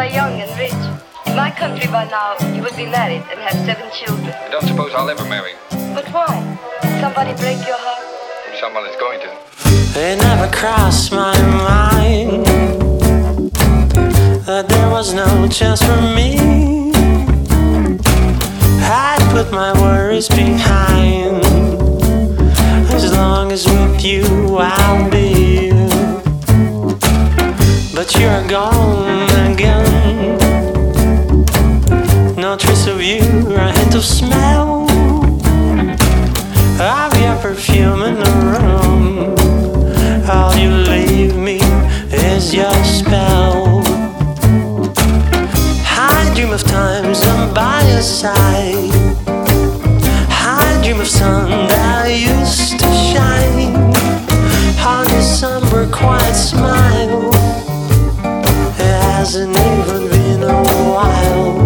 young and rich. In my country by now, you would be married and have 7 children. I don't suppose I'll ever marry. But why? Somebody break your heart? Someone is going to. It never crossed my mind that there was no chance for me. I'd put my worries behind. As long as with you I'll be. But you're gone again. No trace of you or a hint of smell of your perfume in the room. All you leave me is your spell. I dream of times I'm by your side. I dream of sun that used to shine on your somber, quiet smile. It hasn't even been a while.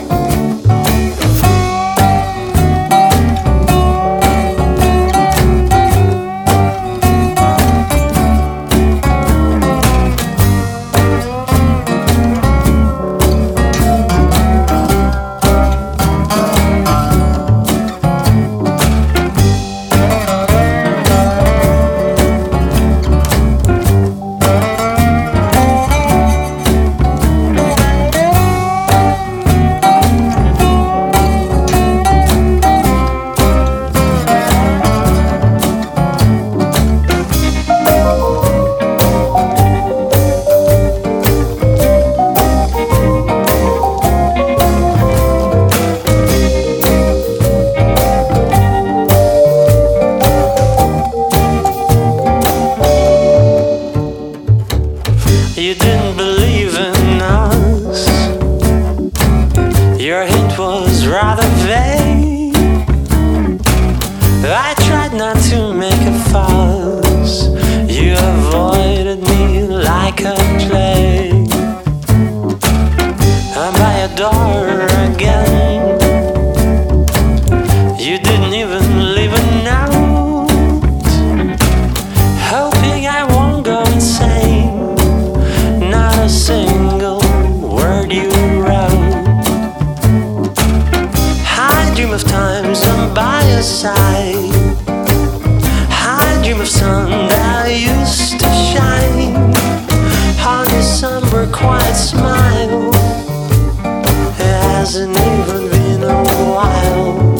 You didn't believe in us. Your hint was rather vague. I tried not to make a fuss. You avoided me like a plague. I'm by your door again. You didn't even leave a note, hoping I won't go insane. Not a single word you wrote. I dream of times I'm by your side. I dream of sun that used to shine on your somber, quiet smile. It hasn't even been a while.